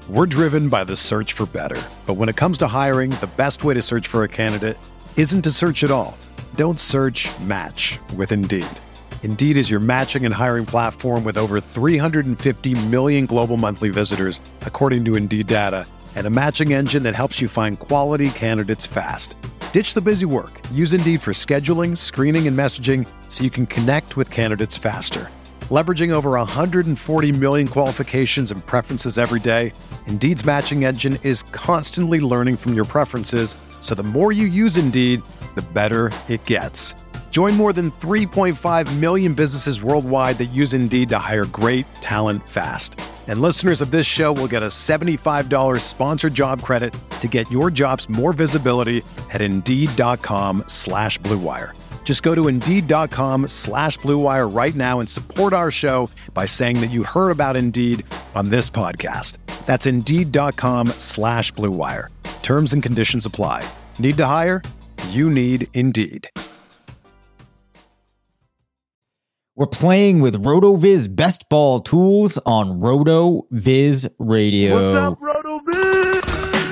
We're driven by the search for better. But when it comes to hiring, the best way to search for a candidate isn't to search at all. Don't search, match with Indeed. Indeed is your matching and hiring platform with over 350 million global monthly visitors, according to Indeed data, and a matching engine that helps you find quality candidates fast. Ditch the busy work. Use Indeed for scheduling, screening, and messaging so you can connect with candidates faster. Leveraging over 140 million qualifications and preferences every day, Indeed's matching engine is constantly learning from your preferences, so the more you use Indeed, the better it gets. Join more than 3.5 million businesses worldwide that use Indeed to hire great talent fast. And listeners of this show will get a $75 sponsored job credit to get your jobs more visibility at Indeed.com/Blue Wire. Just go to Indeed.com/Blue Wire right now and support our show by saying that you heard about Indeed on this podcast. That's Indeed.com/Blue Wire. Terms and conditions apply. Need to hire? You need Indeed. We're playing with RotoViz Best Ball Tools on RotoViz Radio. What's up, RotoViz?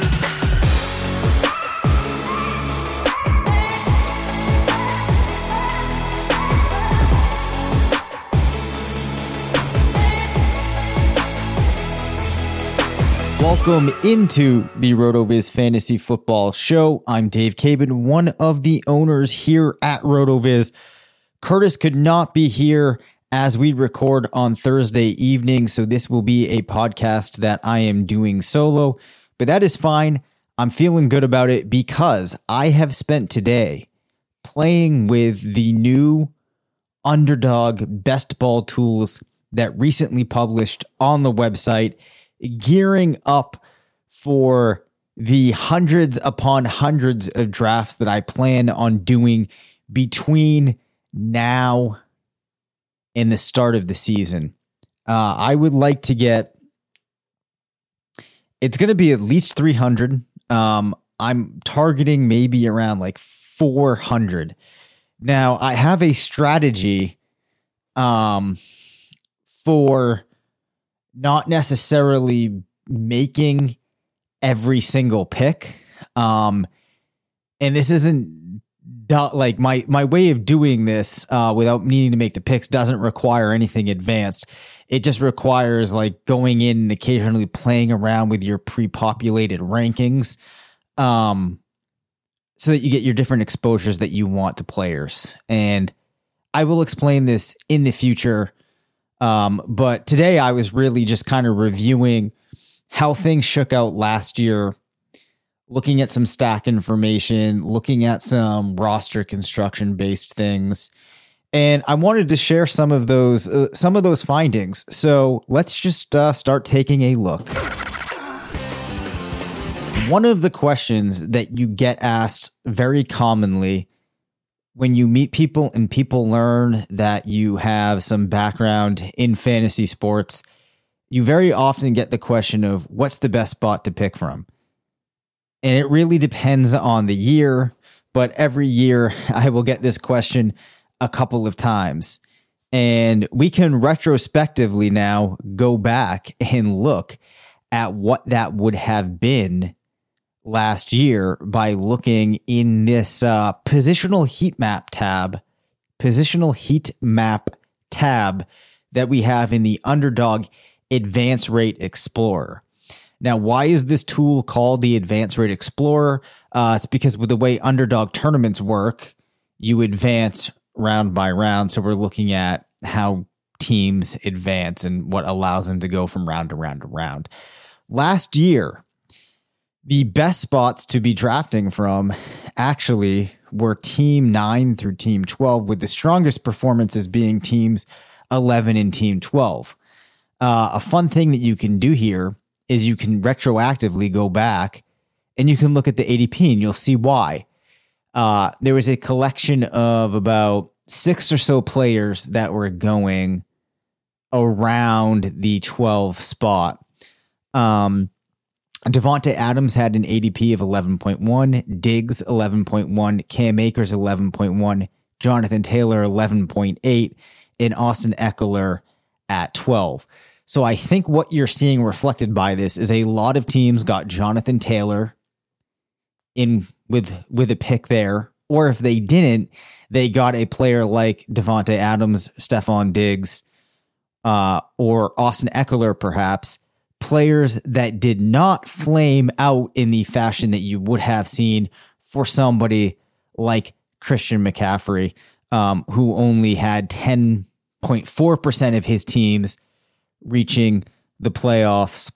Welcome into the RotoViz Fantasy Football Show. I'm Dave Cabin, one of the owners here at RotoViz. Curtis could not be here as we record on Thursday evening, so this will be a podcast that I am doing solo, but that is fine. I'm feeling good about it because I have spent today playing with the new Underdog Best Ball Tools that recently published on the website, gearing up for the hundreds upon hundreds of drafts that I plan on doing between now and the start of the season. I would like to get, it's going to be at least 300. I'm targeting maybe around like 400. Now I have a strategy for not necessarily making every single pick. And this isn't like my way of doing this without needing to make the picks doesn't require anything advanced. It just requires like going in and occasionally playing around with your pre-populated rankings so that you get your different exposures that you want to players. And I will explain this in the future. But today I was really just kind of reviewing how things shook out last year, looking at some stack information, looking at some roster construction based things. And I wanted to share some of those findings. So let's just start taking a look. One of the questions that you get asked very commonly when you meet people and people learn that you have some background in fantasy sports, you very often get the question of what's the best spot to pick from? And it really depends on the year, but every year I will get this question a couple of times. And we can retrospectively now go back and look at what that would have been last year by looking in this positional heat map tab that we have in the Underdog Advance Rate Explorer. Now, why is this tool called the Advance Rate Explorer? It's because with the way Underdog tournaments work, you advance round by round. So we're looking at how teams advance and what allows them to go from round to round to round. Last year, the best spots to be drafting from actually were Team 9 through Team 12, with the strongest performances being Teams 11 and Team 12. A fun thing that you can do here is you can retroactively go back and you can look at the ADP and you'll see why. There was a collection of about 6 or so players that were going around the 12 spot. Devontae Adams had an ADP of 11.1, Diggs 11.1, Cam Akers 11.1, Jonathan Taylor 11.8, and Austin Eckler at 12. So I think what you're seeing reflected by this is a lot of teams got Jonathan Taylor in with a pick there, or if they didn't, they got a player like Devontae Adams, Stephon Diggs, or Austin Eckler, perhaps, players that did not flame out in the fashion that you would have seen for somebody like Christian McCaffrey, who only had 10.4% of his teams reaching the playoffs.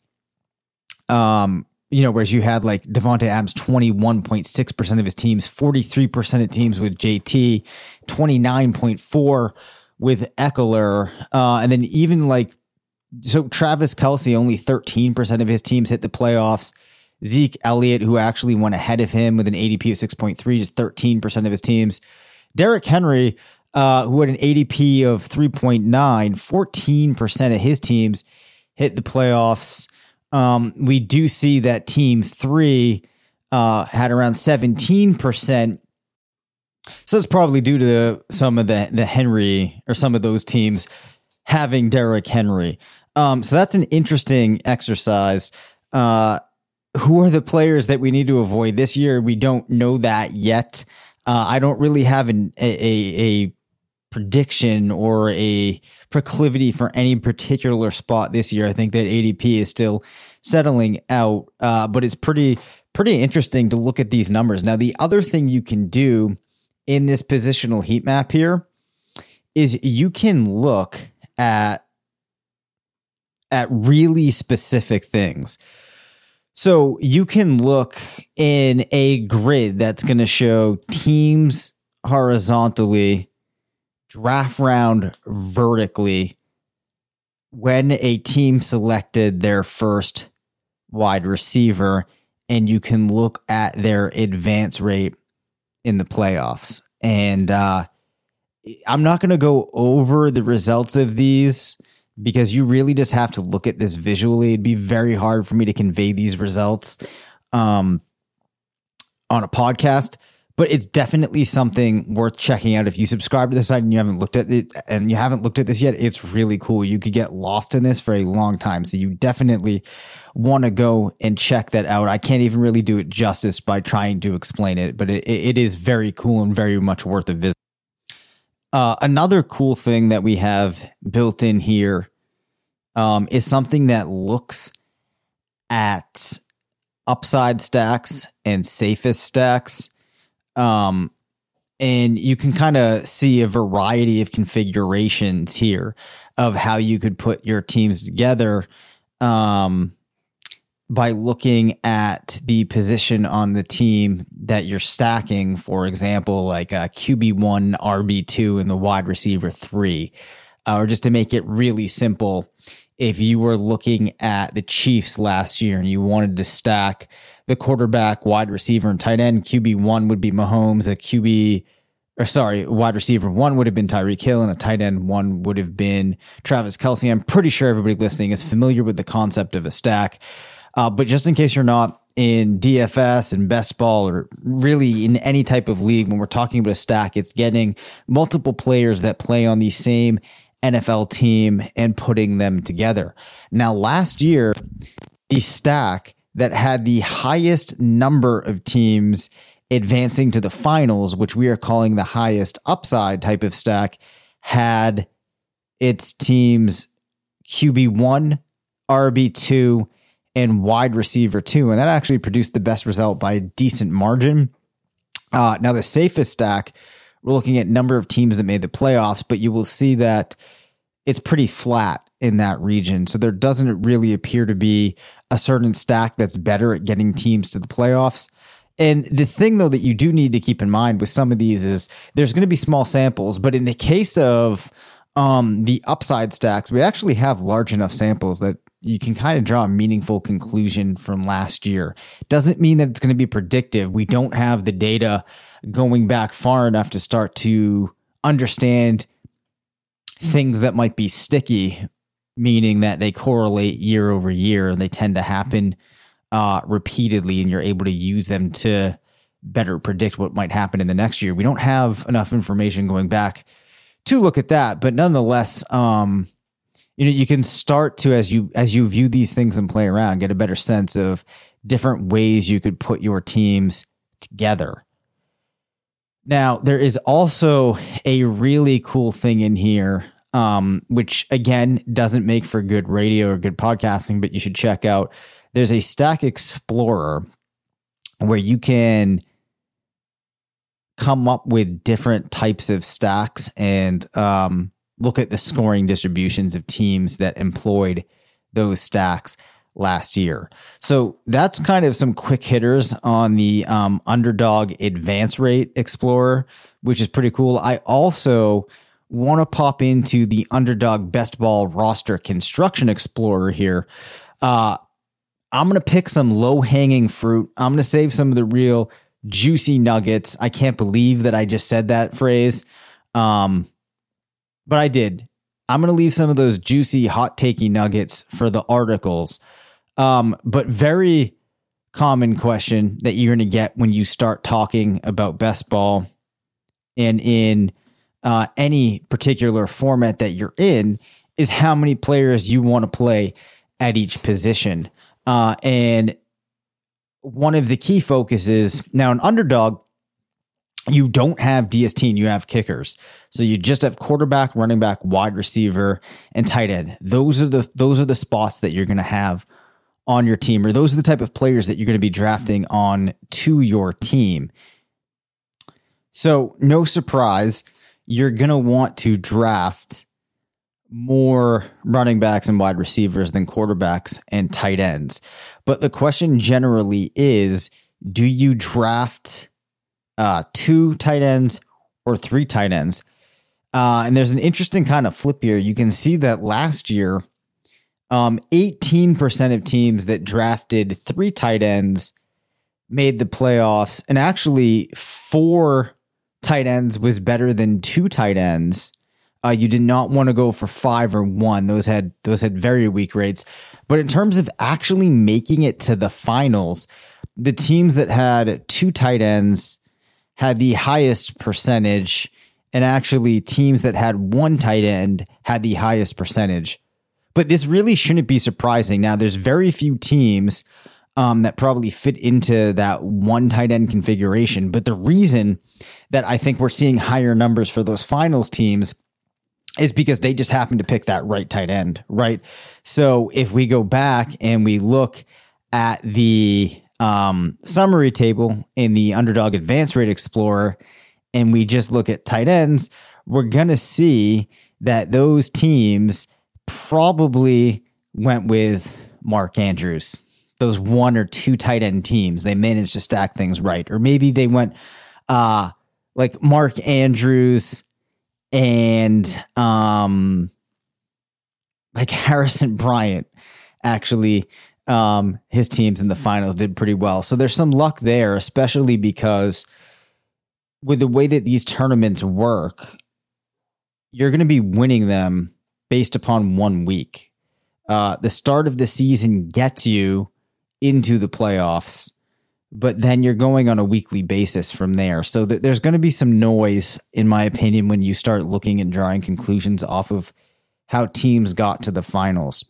Whereas you had like Devontae Adams, 21.6% of his teams, 43% of teams with JT, 29.4% with Eckler. And then even so Travis Kelce, only 13% of his teams hit the playoffs. Zeke Elliott, who actually went ahead of him with an ADP of 6.3, just 13% of his teams. Derrick Henry, who had an ADP of 3.9, 14% of his teams hit the playoffs. We do see that team 3 had around 17%. So it's probably due to some of the Henry or some of those teams having Derrick Henry. So that's an interesting exercise. Who are the players that we need to avoid this year? We don't know that yet. I don't really have a prediction or a proclivity for any particular spot this year. I think that ADP is still settling out, but it's pretty interesting to look at these numbers. Now, the other thing you can do in this positional heat map here is you can look at really specific things. So you can look in a grid that's going to show teams horizontally, draft round vertically, when a team selected their first wide receiver, and you can look at their advance rate in the playoffs. And I'm not going to go over the results of these because you really just have to look at this visually. It'd be very hard for me to convey these results on a podcast, but it's definitely something worth checking out. If you subscribe to the site and you haven't looked at it and you haven't looked at this yet, it's really cool. You could get lost in this for a long time. So you definitely want to go and check that out. I can't even really do it justice by trying to explain it, but it is very cool and very much worth a visit. Another cool thing that we have built in here is something that looks at upside stacks and safest stacks. And you can kind of see a variety of configurations here of how you could put your teams together by looking at the position on the team that you're stacking. For example, like a QB1, RB2, and the wide receiver 3. Or just to make it really simple, if you were looking at the Chiefs last year and you wanted to stack the quarterback, wide receiver, and tight end, QB1 would be Mahomes, wide receiver 1 would have been Tyreek Hill, and a tight end 1 would have been Travis Kelce. I'm pretty sure everybody listening is familiar with the concept of a stack. But just in case you're not, in DFS and best ball, or really in any type of league, when we're talking about a stack, it's getting multiple players that play on the same NFL team and putting them together. Now, last year, the stack that had the highest number of teams advancing to the finals, which we are calling the highest upside type of stack, had its teams QB1, RB2, and wide receiver 2. And that actually produced the best result by a decent margin. Now, the safest stack, we're looking at number of teams that made the playoffs, but you will see that it's pretty flat in that region. So there doesn't really appear to be a certain stack that's better at getting teams to the playoffs. And the thing, though, that you do need to keep in mind with some of these is there's going to be small samples. But in the case of the upside stacks, we actually have large enough samples that you can kind of draw a meaningful conclusion from last year. Doesn't mean that it's going to be predictive. We don't have the data going back far enough to start to understand things that might be sticky, meaning that they correlate year over year and they tend to happen repeatedly, and you're able to use them to better predict what might happen in the next year. We don't have enough information going back to look at that, but nonetheless, you can start to, as you view these things and play around, get a better sense of different ways you could put your teams together. Now, there is also a really cool thing in here, which again doesn't make for good radio or good podcasting, but you should check out. There's a Stack Explorer where you can come up with different types of stacks and look at the scoring distributions of teams that employed those stacks last year. So that's kind of some quick hitters on the Underdog Advance Rate Explorer, which is pretty cool. I also want to pop into the Underdog Best Ball Roster Construction Explorer here. I'm going to pick some low-hanging fruit. I'm going to save some of the real juicy nuggets. I can't believe that I just said that phrase. But I did. I'm going to leave some of those juicy, hot-takey nuggets for the articles. But very common question that you're going to get when you start talking about best ball and in any particular format that you're in is how many players you want to play at each position. And one of the key focuses now in Underdog, you don't have DST and you have kickers. So you just have quarterback, running back, wide receiver, and tight end. Those are the spots that you're going to have on your team, or those are the type of players that you're going to be drafting on to your team. So no surprise, you're going to want to draft more running backs and wide receivers than quarterbacks and tight ends. But the question generally is, do you draft 2 tight ends or 3 tight ends? And there's an interesting kind of flip here. You can see that last year, 18% of teams that drafted 3 tight ends made the playoffs, and actually 4 tight ends was better than 2 tight ends. You did not want to go for 5 or 1. Those had very weak rates. But in terms of actually making it to the finals, the teams that had 2 tight ends had the highest percentage, and actually teams that had 1 tight end had the highest percentage. But this really shouldn't be surprising. Now, there's very few teams that probably fit into that 1 tight end configuration. But the reason that I think we're seeing higher numbers for those finals teams is because they just happen to pick that right tight end, right? So if we go back and we look at the summary table in the Underdog Advance Rate Explorer, and we just look at tight ends, we're going to see that those teams probably went with Mark Andrews. Those 1 or 2 tight end teams, they managed to stack things right. Or maybe they went like Mark Andrews and like Harrison Bryant. Actually, his teams in the finals did pretty well. So there's some luck there, especially because with the way that these tournaments work, you're going to be winning them based upon 1 week. The start of the season gets you into the playoffs, but then you're going on a weekly basis from there. So there's going to be some noise, in my opinion, when you start looking and drawing conclusions off of how teams got to the finals.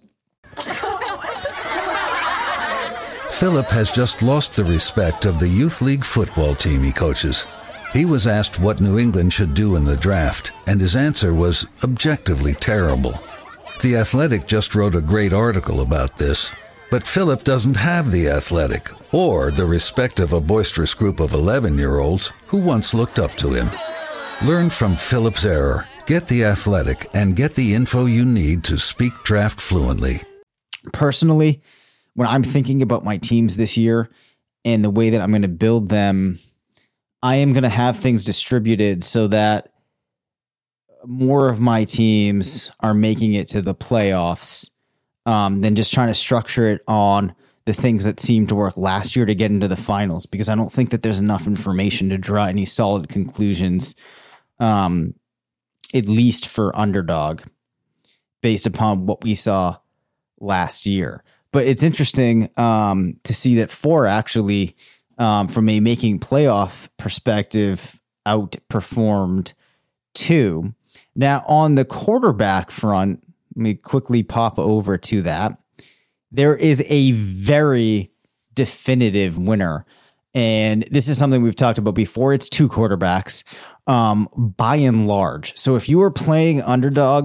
Philip has just lost the respect of the youth league football team he coaches. He was asked what New England should do in the draft, and his answer was objectively terrible. The Athletic just wrote a great article about this, but Philip doesn't have the Athletic or the respect of a boisterous group of 11-year-olds who once looked up to him. Learn from Philip's error, get the Athletic, and get the info you need to speak draft fluently. Personally, when I'm thinking about my teams this year and the way that I'm going to build them, I am going to have things distributed so that more of my teams are making it to the playoffs than just trying to structure it on the things that seemed to work last year to get into the finals, because I don't think that there's enough information to draw any solid conclusions, at least for Underdog, based upon what we saw last year. But it's interesting to see that 4 actually, from a making playoff perspective, outperformed 2. Now, on the quarterback front, Let me quickly pop over to that. There is a very definitive winner. And this is something we've talked about before. It's 2 quarterbacks by and large. So if you are playing underdog,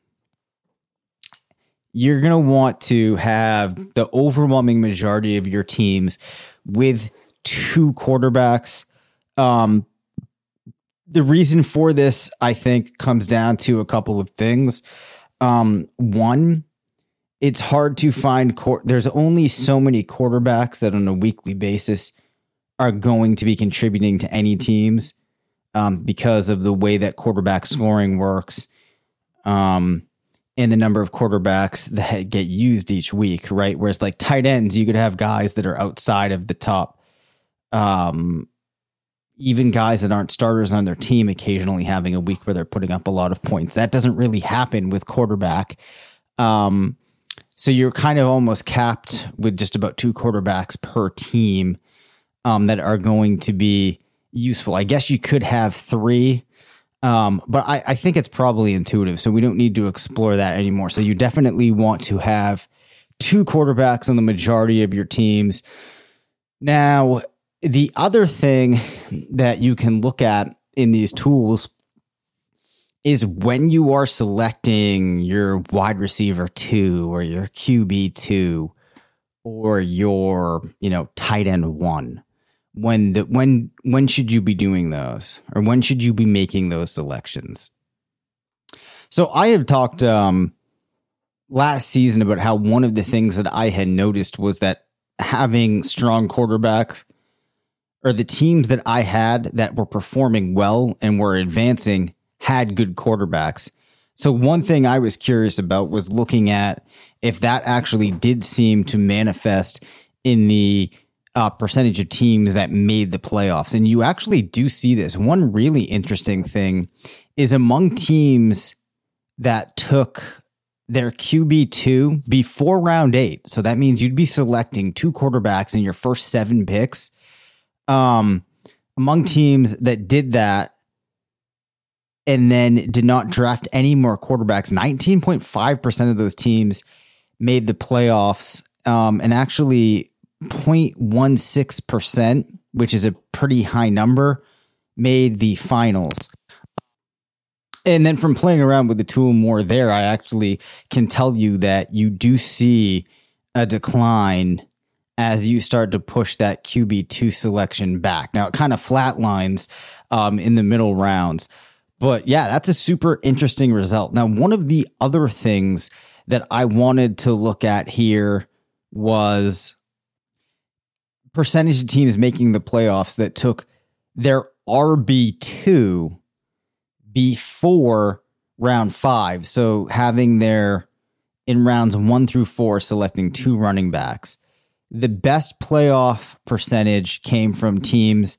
you're going to want to have the overwhelming majority of your teams with 2 quarterbacks. The reason for this, I think, comes down to a couple of things. One, it's hard to find there's only so many quarterbacks that on a weekly basis are going to be contributing to any teams because of the way that quarterback scoring works and the number of quarterbacks that get used each week, right? Whereas like tight ends, you could have guys that are outside of the top, even guys that aren't starters on their team occasionally having a week where they're putting up a lot of points. That doesn't really happen with quarterback. So you're kind of almost capped with just about 2 quarterbacks per team that are going to be useful. I guess you could have 3, but I think it's probably intuitive, so we don't need to explore that anymore. So you definitely want to have 2 quarterbacks on the majority of your teams. Now, the other thing that you can look at in these tools is when you are selecting your wide receiver 2 or your QB 2 or your, tight end 1. When should you be doing those, or when should you be making those selections? So I have talked last season about how one of the things that I had noticed was that having strong quarterbacks, or the teams that I had that were performing well and were advancing, had good quarterbacks. So one thing I was curious about was looking at if that actually did seem to manifest in the percentage of teams that made the playoffs. And you actually do see this. One really interesting thing is among teams that took their QB2 before round 8. So that means you'd be selecting 2 quarterbacks in your first 7 picks. Among teams that did that and then did not draft any more quarterbacks, 19.5% of those teams made the playoffs, and actually 0.16%, which is a pretty high number, made the finals. And then from playing around with the tool more there, I actually can tell you that you do see a decline as you start to push that QB2 selection back. Now, it kind of flatlines in the middle rounds. But yeah, that's a super interesting result. Now, one of the other things that I wanted to look at here was percentage of teams making the playoffs that took their RB2 before round 5. So having their, in rounds 1 through 4, selecting 2 running backs. The best playoff percentage came from teams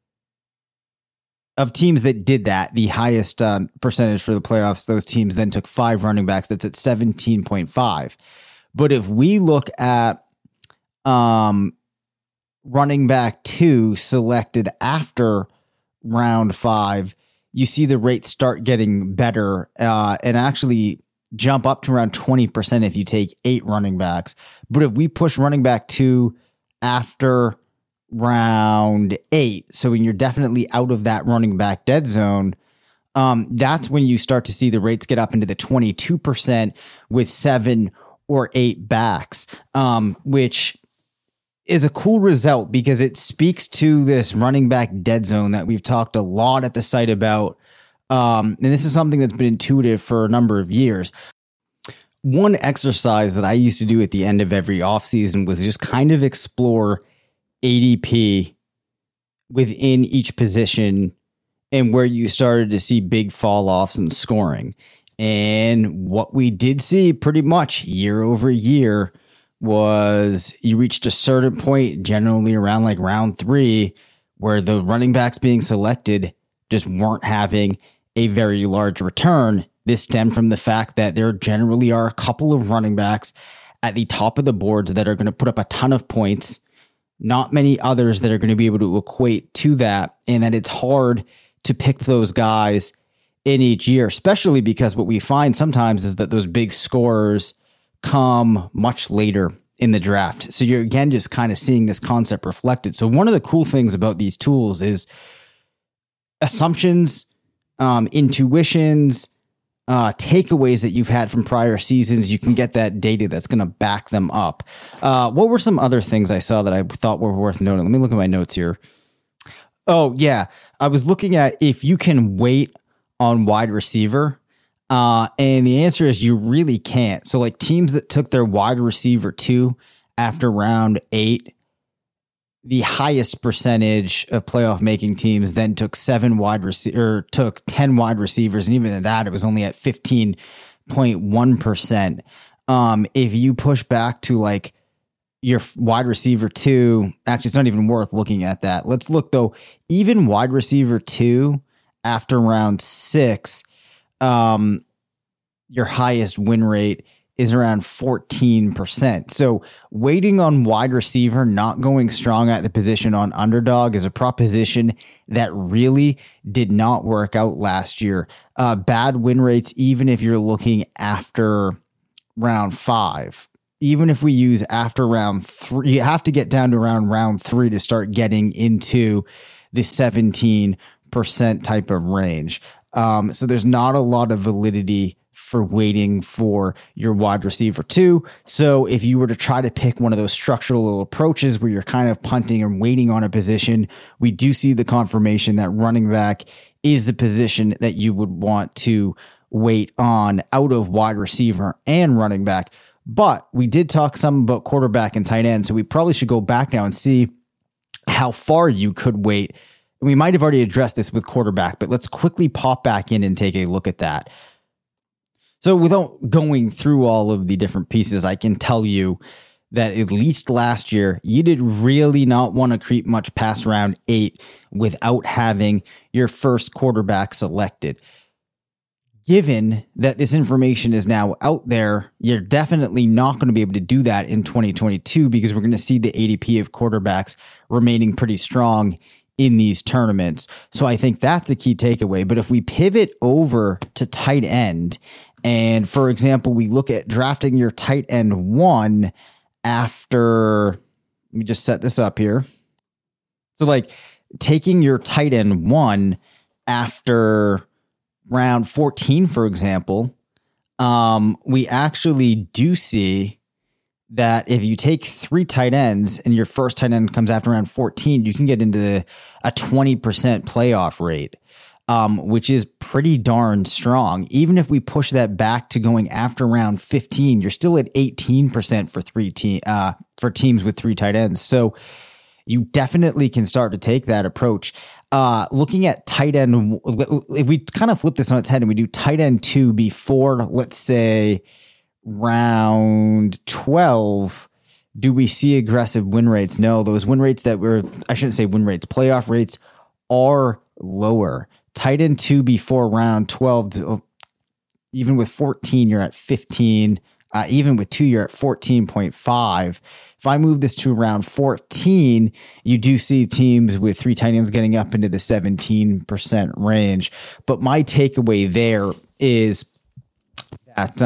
that did that. The highest percentage for the playoffs, those teams then took 5 running backs. That's at 17.5. But if we look at running back 2 selected after round 5, you see the rate start getting better and actually jump up to around 20% if you take 8 running backs. But if we push running back 2 after round 8, so when you're definitely out of that running back dead zone, that's when you start to see the rates get up into the 22% with 7 or 8 backs, which is a cool result because it speaks to this running back dead zone that we've talked a lot at the site about. And this is something that's been intuitive for a number of years. One exercise that I used to do at the end of every offseason was just kind of explore ADP within each position and where you started to see big fall offs in scoring. And what we did see pretty much year over year was you reached a certain point, generally around like round 3, where the running backs being selected just weren't having a very large return. This stemmed from the fact that there generally are a couple of running backs at the top of the boards that are going to put up a ton of points, not many others that are going to be able to equate to that, and that it's hard to pick those guys in each year, especially because what we find sometimes is that those big scorers come much later in the draft. So you're again just kind of seeing this concept reflected. So one of the cool things about these tools is assumptions, intuitions, takeaways that you've had from prior seasons. You can get that data that's going to back them up. What were some other things I saw that I thought were worth noting? Let me look at my notes here. Oh yeah. I was looking at if you can wait on wide receiver. And the answer is you really can't. So like teams that took their wide receiver 2 after round 8, the highest percentage of playoff making teams then took 10 wide receivers. And even at that, it was only at 15.1%. If you push back to like your wide receiver 2, actually, it's not even worth looking at that. Let's look though, even wide receiver 2 after round 6, your highest win rate is around 14%. So waiting on wide receiver, not going strong at the position on underdog is a proposition that really did not work out last year. Bad win rates, even if you're looking after round 5, even if we use after round 3, you have to get down to around round 3 to start getting into the 17% type of range. So there's not a lot of validity for waiting for your wide receiver 2. So if you were to try to pick one of those structural approaches where you're kind of punting and waiting on a position, we do see the confirmation that running back is the position that you would want to wait on out of wide receiver and running back. But we did talk some about quarterback and tight end. So we probably should go back now and see how far you could wait. We might have already addressed this with quarterback, but let's quickly pop back in and take a look at that. So without going through all of the different pieces, I can tell you that at least last year, you did really not want to creep much past round 8 without having your first quarterback selected. Given that this information is now out there, you're definitely not going to be able to do that in 2022 because we're going to see the ADP of quarterbacks remaining pretty strong in these tournaments. So I think that's a key takeaway. But if we pivot over to tight end, and for example, we look at drafting your tight end 1 after, let me just set this up here. So like taking your tight end 1 after round 14, for example, we actually do see that if you take 3 tight ends and your first tight end comes after round 14, you can get into a 20% playoff rate, which is pretty darn strong. Even if we push that back to going after round 15, you're still at 18% for teams with 3 tight ends. So you definitely can start to take that approach. Looking at tight end, if we kind of flip this on its head and we do tight end 2 before, let's say, round 12, do we see aggressive win rates? No, those win rates playoff rates are lower. Tight end 2 before round 12, even with 14, you're at 15. Even with 2, you're at 14.5. If I move this to round 14, you do see teams with 3 tight ends getting up into the 17% range. But my takeaway there is that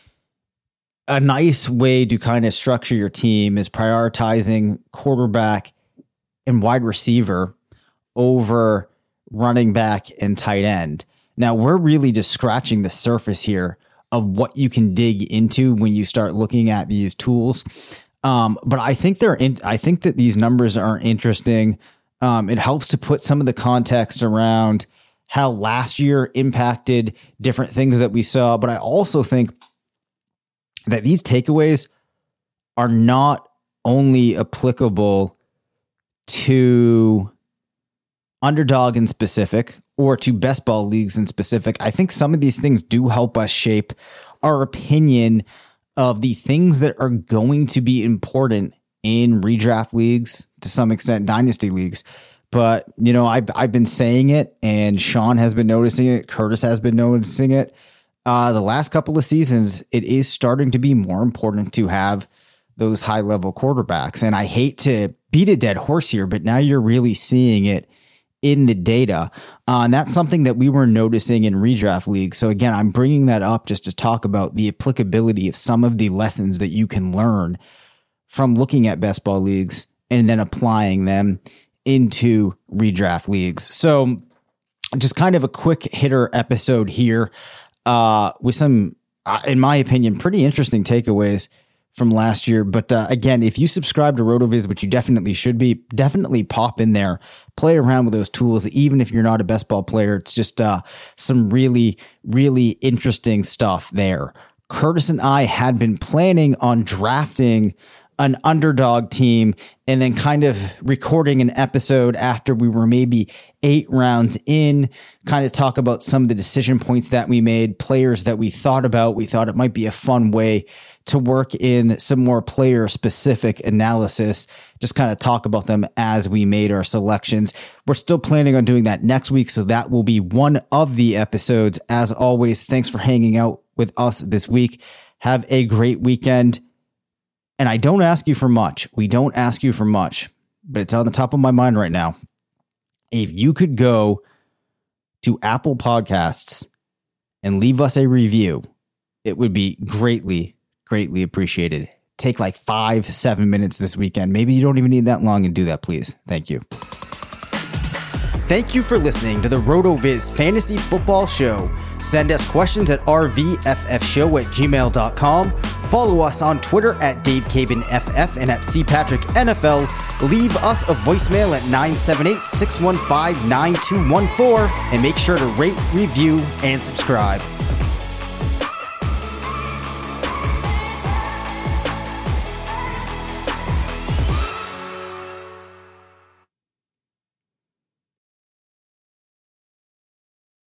a nice way to kind of structure your team is prioritizing quarterback and wide receiver over running back and tight end. Now, we're really just scratching the surface here of what you can dig into when you start looking at these tools. But I think I think that these numbers are interesting. It helps to put some of the context around how last year impacted different things that we saw. But I also think that these takeaways are not only applicable to underdog in specific or to best ball leagues in specific. I think some of these things do help us shape our opinion of the things that are going to be important in redraft leagues, to some extent dynasty leagues. But, you know, I've been saying it, and Sean has been noticing it. Curtis has been noticing it. The last couple of seasons, it is starting to be more important to have those high level quarterbacks. And I hate to beat a dead horse here, but now you're really seeing it in the data. And that's something that we were noticing in redraft leagues. So again, I'm bringing that up just to talk about the applicability of some of the lessons that you can learn from looking at best ball leagues and then applying them into redraft leagues. So just kind of a quick hitter episode here with some, in my opinion, pretty interesting takeaways from last year. But again, if you subscribe to RotoViz, which you definitely should be, definitely pop in there, play around with those tools. Even if you're not a best ball player, it's just some really, really interesting stuff there. Curtis and I had been planning on drafting an underdog team and then kind of recording an episode after we were maybe 8 rounds in, kind of talk about some of the decision points that we made, players that we thought about. We thought it might be a fun way to work in some more player specific analysis, just kind of talk about them as we made our selections. We're still planning on doing that next week, so that will be one of the episodes. As always, thanks for hanging out with us this week. Have a great weekend. And I don't ask you for much. We don't ask you for much, but it's on the top of my mind right now. If you could go to Apple Podcasts and leave us a review, it would be greatly, greatly appreciated. Take like 5-7 minutes this weekend. Maybe you don't even need that long, and do that, please. Thank you. Thank you for listening to the RotoViz Fantasy Football Show. Send us questions at rvffshow@gmail.com. Follow us on Twitter at DaveCabanFF and at CPatrickNFL. Leave us a voicemail at 978-615-9214 and make sure to rate, review, and subscribe.